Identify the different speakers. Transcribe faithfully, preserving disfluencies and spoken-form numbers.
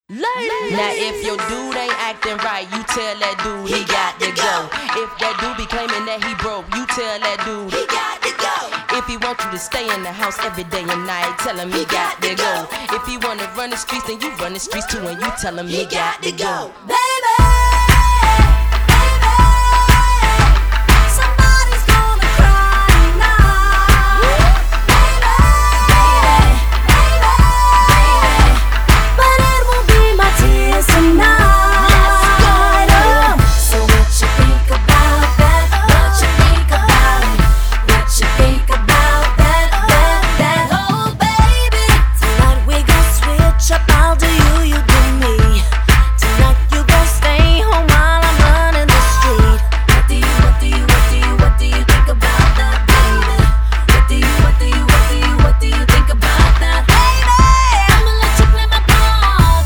Speaker 1: Ladies. Now if your dude ain't acting right, you tell that dude he, he got, got to go. go. If that dude be claiming that he broke, you tell that dude he got to go. If he want you to stay in the house every day and night, tell him he, he got, got to go. go. If he wanna run the streets, then you run the streets too, and you tell him he, he got, got to go. go.